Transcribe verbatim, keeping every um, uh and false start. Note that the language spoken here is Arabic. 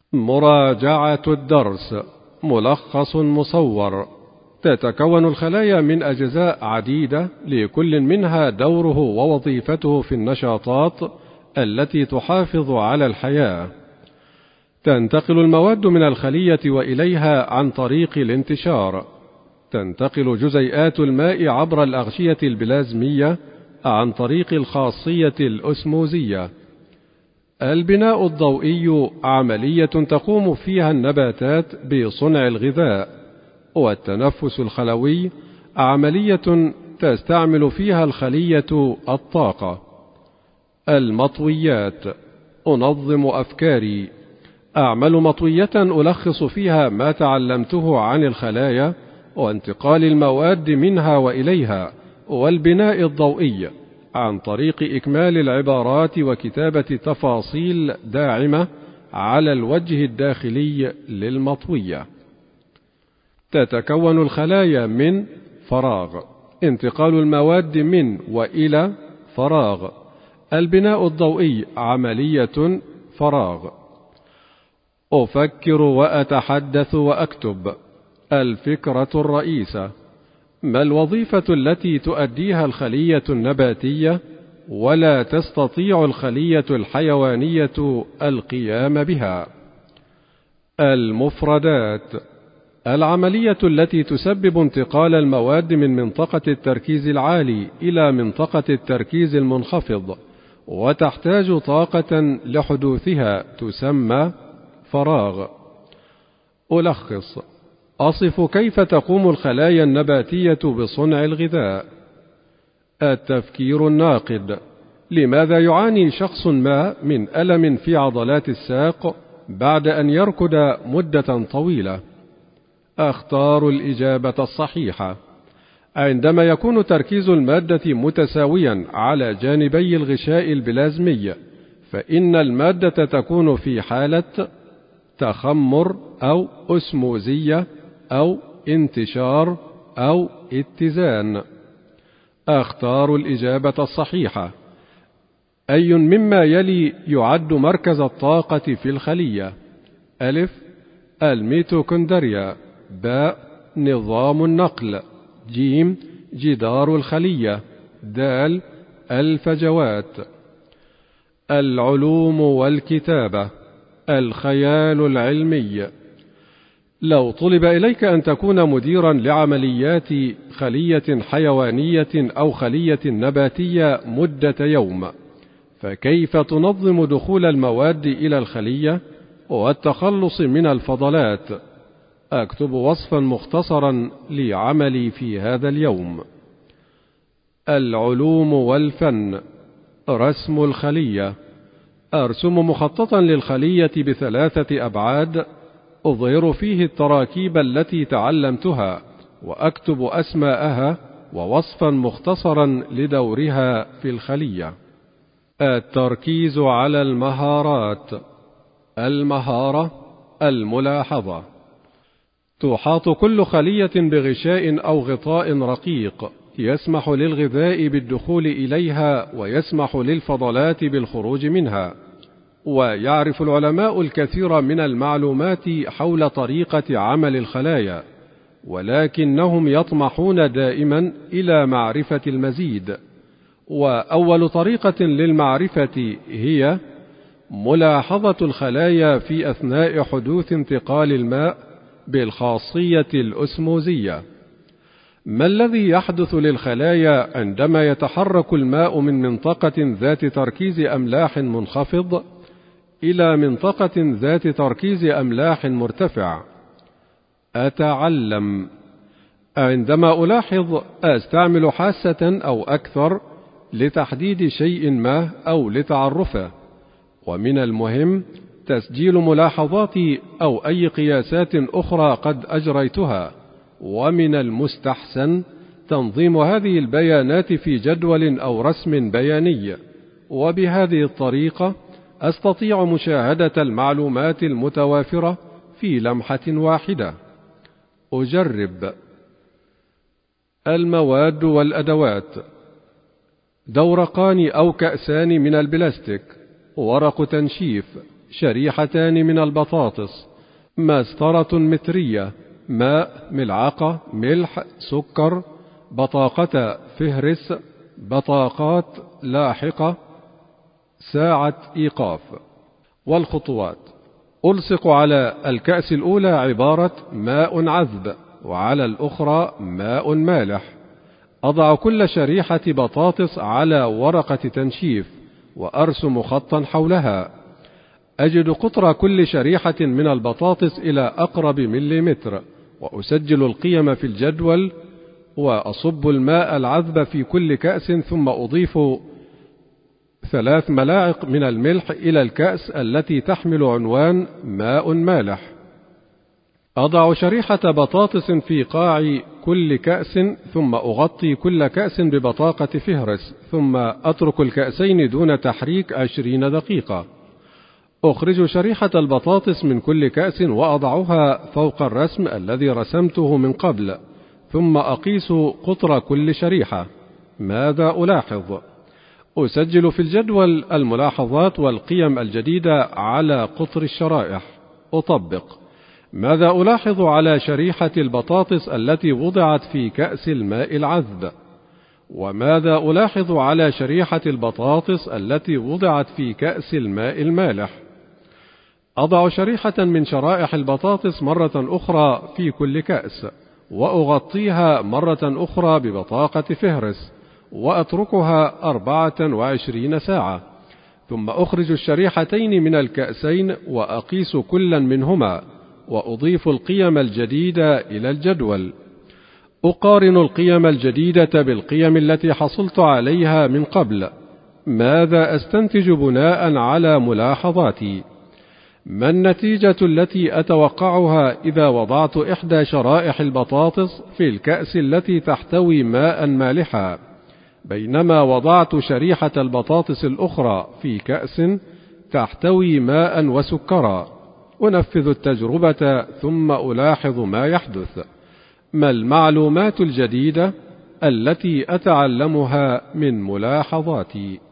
مراجعة الدرس. ملخص مصور. تتكون الخلايا من أجزاء عديدة، لكل منها دوره ووظيفته في النشاطات التي تحافظ على الحياة. تنتقل المواد من الخلية وإليها عن طريق الانتشار. تنتقل جزيئات الماء عبر الأغشية البلازمية عن طريق الخاصية الأسموزية. البناء الضوئي عملية تقوم فيها النباتات بصنع الغذاء، والتنفس الخلوي عملية تستعمل فيها الخلية الطاقة. المطويات. أنظم أفكاري. أعمل مطوية ألخص فيها ما تعلمته عن الخلايا وانتقال المواد منها وإليها، والبناء الضوئي عن طريق إكمال العبارات وكتابة تفاصيل داعمة على الوجه الداخلي للمطوية. تتكون الخلايا من فراغ. انتقال المواد من وإلى فراغ. البناء الضوئي عملية فراغ. أفكر وأتحدث وأكتب. الفكرة الرئيسة. ما الوظيفة التي تؤديها الخلية النباتية ولا تستطيع الخلية الحيوانية القيام بها؟ المفردات. العملية التي تسبب انتقال المواد من منطقة التركيز العالي إلى منطقة التركيز المنخفض، وتحتاج طاقة لحدوثها، تسمى فراغ. ألخص. أصف كيف تقوم الخلايا النباتية بصنع الغذاء. التفكير الناقد. لماذا يعاني شخص ما من ألم في عضلات الساق بعد أن يركض مدة طويلة؟ أختار الإجابة الصحيحة. عندما يكون تركيز المادة متساويا على جانبي الغشاء البلازمي، فإن المادة تكون في حالة تخمر أو أسموزية أو انتشار أو اتزان. أختار الإجابة الصحيحة. أي مما يلي يعد مركز الطاقة في الخلية؟ ألف الميتوكوندريا. باء نظام النقل. جيم جدار الخلية. دال الفجوات. العلوم والكتابة. الخيال العلمي. لو طلب إليك أن تكون مديرا لعمليات خلية حيوانية أو خلية نباتية مدة يوم، فكيف تنظم دخول المواد إلى الخلية والتخلص من الفضلات؟ أكتب وصفا مختصرا لعملي في هذا اليوم. العلوم والفن. رسم الخلية. أرسم مخططا للخلية بثلاثة أبعاد، أظهر فيه التراكيب التي تعلمتها، وأكتب أسماءها ووصفا مختصرا لدورها في الخلية. التركيز على المهارات. المهارة الملاحظة. تحاط كل خلية بغشاء أو غطاء رقيق يسمح للغذاء بالدخول إليها ويسمح للفضلات بالخروج منها. ويعرف العلماء الكثير من المعلومات حول طريقة عمل الخلايا، ولكنهم يطمحون دائما إلى معرفة المزيد. وأول طريقة للمعرفة هي ملاحظة الخلايا في أثناء حدوث انتقال الماء بالخاصية الأسموزية. ما الذي يحدث للخلايا عندما يتحرك الماء من منطقة ذات تركيز أملاح منخفض إلى منطقة ذات تركيز أملاح مرتفع؟ أتعلم. عندما ألاحظ أستعمل حاسة أو أكثر لتحديد شيء ما أو لتعرفه، ومن المهم تسجيل ملاحظاتي أو أي قياسات أخرى قد أجريتها، ومن المستحسن تنظيم هذه البيانات في جدول أو رسم بياني، وبهذه الطريقة أستطيع مشاهدة المعلومات المتوافرة في لمحة واحدة. أجرب. المواد والأدوات. دورقان أو كأسان من البلاستيك. ورق تنشيف. شريحتان من البطاطس، مسطرة مترية، ماء، ملعقة، ملح، سكر، بطاقة فهرس، بطاقات لاحقة، ساعة إيقاف. والخطوات: ألصق على الكأس الأولى عبارة ماء عذب، وعلى الأخرى ماء مالح. أضع كل شريحة بطاطس على ورقة تنشيف وأرسم خطا حولها. أجد قطر كل شريحة من البطاطس إلى أقرب مليمتر، وأسجل القيم في الجدول، وأصب الماء العذب في كل كأس، ثم أضيف ثلاث ملاعق من الملح إلى الكأس التي تحمل عنوان ماء مالح. أضع شريحة بطاطس في قاع كل كأس، ثم أغطي كل كأس ببطاقة فهرس، ثم أترك الكأسين دون تحريك عشرين دقيقة. أخرج شريحة البطاطس من كل كأس وأضعها فوق الرسم الذي رسمته من قبل، ثم أقيس قطر كل شريحة. ماذا ألاحظ؟ أسجل في الجدول الملاحظات والقيم الجديدة على قطر الشرائح. أطبق. ماذا ألاحظ على شريحة البطاطس التي وضعت في كأس الماء العذب؟ وماذا ألاحظ على شريحة البطاطس التي وضعت في كأس الماء المالح؟ أضع شريحة من شرائح البطاطس مرة أخرى في كل كأس، وأغطيها مرة أخرى ببطاقة فهرس، وأتركها أربعة وعشرين ساعة، ثم أخرج الشريحتين من الكأسين وأقيس كلا منهما، وأضيف القيم الجديدة إلى الجدول. أقارن القيم الجديدة بالقيم التي حصلت عليها من قبل. ماذا أستنتج بناء على ملاحظاتي؟ ما النتيجة التي أتوقعها إذا وضعت إحدى شرائح البطاطس في الكأس التي تحتوي ماء مالحا، بينما وضعت شريحة البطاطس الأخرى في كأس تحتوي ماء وسكرا؟ أنفذ التجربة ثم ألاحظ ما يحدث. ما المعلومات الجديدة التي أتعلمها من ملاحظاتي؟